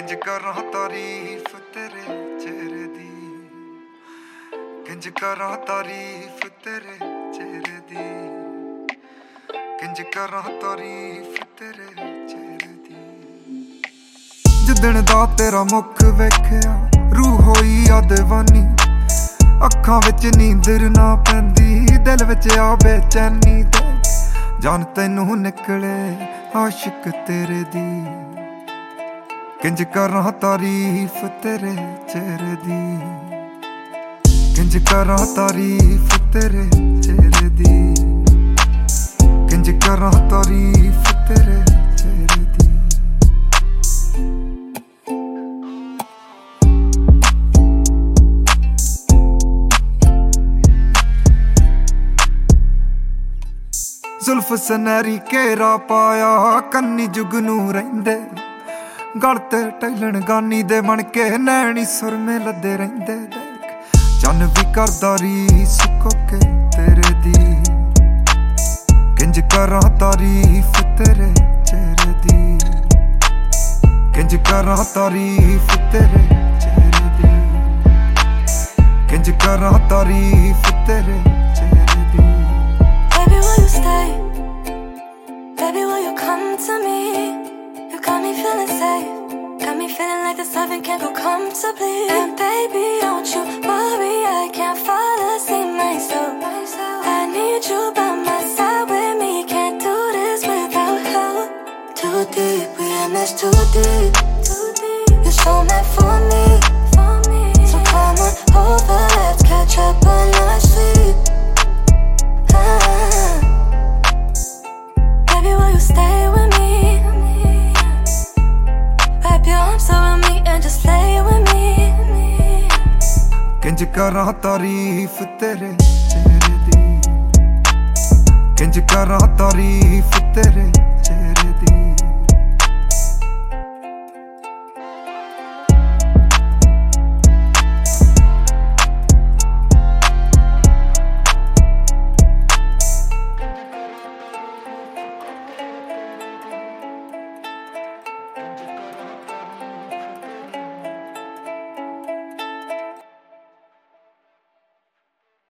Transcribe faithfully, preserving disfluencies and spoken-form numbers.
किंज करा तारीफ तेरे चेहरे दी, किंज करा तारीफ तेरे चेहरे दी, किंज करा तारीफ तेरे चेहरे दी। जिदण दा तेरा मुख वेखिया रूह होई आ दीवानी, अखां विच नींदर ना पैंदी, दिल विच आ बेचैनी ते जान तैनू निकले आशिक तेरे दी। किंज करा तारीफ तेरे चेहरे दी, किंज करा तारीफ तेरे चेहरे दी, किंज करा तारीफ तेरे चेहरे दी। जुल्फ सनैरी घेरा पाया कन्नी जुगनू रहिंदे, गल ते टैलन गानी दे बन के नैनी सुरमे लदे रहिंदे। देख चन भी करदा रीस कोके तेरे दी, किंज करा तारीफ तेरे चेहरे दी, किंज करा तारीफ तेरे चेहरे दी, किंज करा तारीफ तेरे चेहरे दी। Baby, will you stay? Baby, will you come to me? You got me feeling safe, got me feeling like this loving can't go comfortably. And baby, don't you worry, I can't fall asleep myself. I need you by my side with me, can't do this without you. Too deep, we in this too deep. You're so meant for me, so come on over, let's catch up when I sleep. ah. Baby, will you stay with me? Wrap your arms around me and just lay with me. किंज करा तारीफ तेरे चेहरे दी, किंज करा तारीफ तेरे